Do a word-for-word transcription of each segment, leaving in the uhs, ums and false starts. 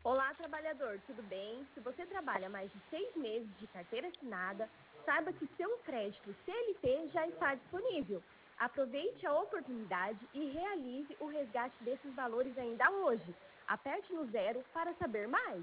Olá, trabalhador, tudo bem? Se você trabalha mais de seis meses de carteira assinada, saiba que seu crédito C L T já está disponível. Aproveite a oportunidade e realize o resgate desses valores ainda hoje. Aperte no zero para saber mais.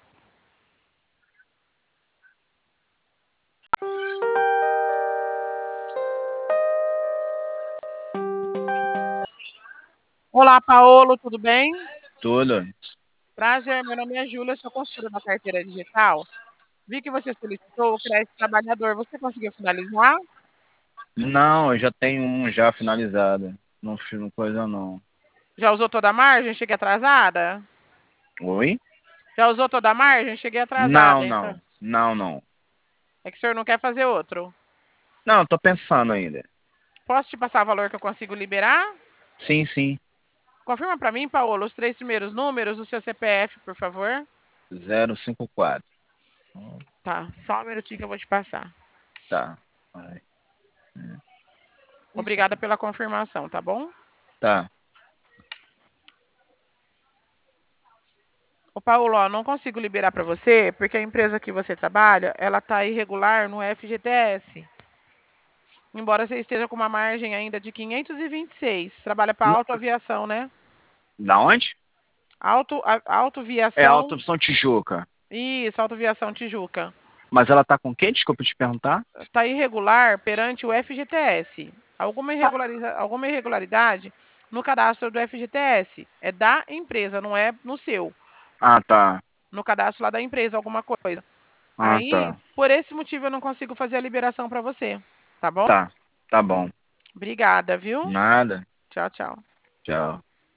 Olá, Paolo, tudo bem? Tudo? Prazer, meu nome é Júlia, sou consultora da carteira digital. Vi que você solicitou o crédito trabalhador. Você conseguiu finalizar? Não, eu já tenho um já finalizado. Não fiz coisa não. Já usou toda a margem? Cheguei atrasada? Oi? Já usou toda a margem? Cheguei Não, atrasada, então. não. Não, não. É que o senhor não quer fazer outro. Não, tô pensando ainda. Posso te passar o valor que eu consigo liberar? Sim, sim. Confirma para mim, Paolo, os três primeiros números do seu C P F, por favor. zero cinco quatro. Tá, só um minutinho que eu vou te passar. Tá. Vai. Obrigada pela confirmação, tá bom? Tá. Ô, Paulo, ó, não consigo liberar para você, porque a empresa que você trabalha, ela tá irregular no F G T S. Embora você esteja com uma margem ainda de quinhentos e vinte e seis. Trabalha para N- autoaviação, né? Da onde? Auto, a- É autoaviação. Alta Opção Tijuca. Isso, autoaviação Tijuca. Mas ela tá com quem? Desculpa te perguntar. Está irregular perante o F G T S. Alguma, irregulariza, alguma irregularidade no cadastro do F G T S. É da empresa, não é no seu. Ah, tá. No cadastro lá da empresa, alguma coisa. Ah, Aí, tá. por esse motivo, eu não consigo fazer a liberação para você. Tá bom? Tá. Tá bom. Obrigada, viu? Nada. Tchau, tchau. Tchau.